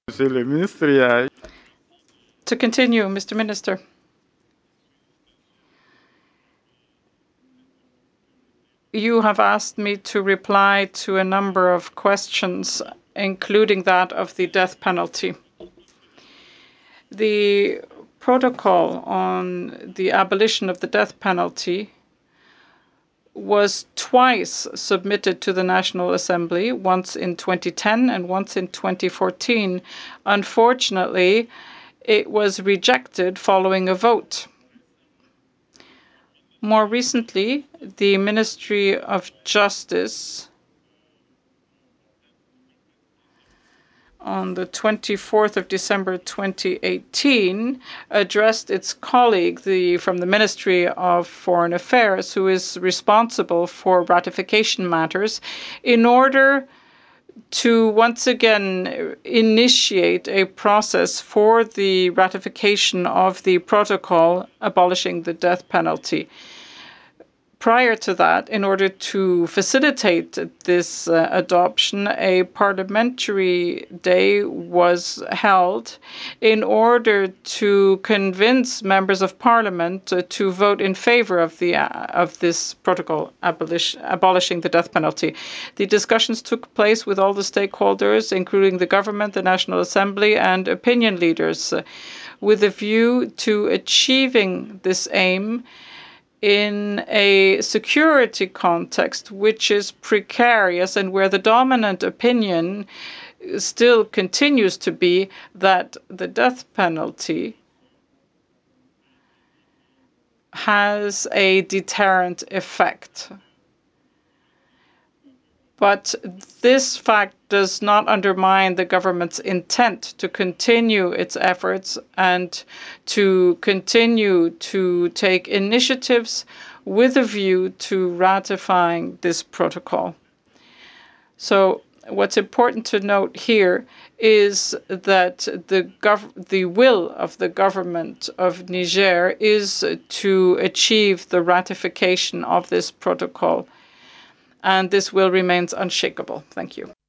To continue, Mr. Minister, you have asked me to reply to a number of questions, including that of the death penalty. The protocol on the abolition of the death penalty was twice submitted to the National Assembly, once in 2010 and once in 2014. Unfortunately, it was rejected following a vote. More recently, the Ministry of Justice on the 24th of December 2018 addressed its colleague from the Ministry of Foreign Affairs, who is responsible for ratification matters, in order to once again initiate a process for the ratification of the protocol abolishing the death penalty. Prior to that, in order to facilitate this adoption, a parliamentary day was held in order to convince members of parliament to vote in favor of this protocol abolishing the death penalty. The discussions took place with all the stakeholders, including the government, the National Assembly, and opinion leaders, with a view to achieving this aim in a security context which is precarious and where the dominant opinion still continues to be that the death penalty has a deterrent effect. But this fact does not undermine the government's intent to continue its efforts and to continue to take initiatives with a view to ratifying this protocol. So what's important to note here is that the will of the government of Niger is to achieve the ratification of this protocol, and this will remains unshakable. Thank you.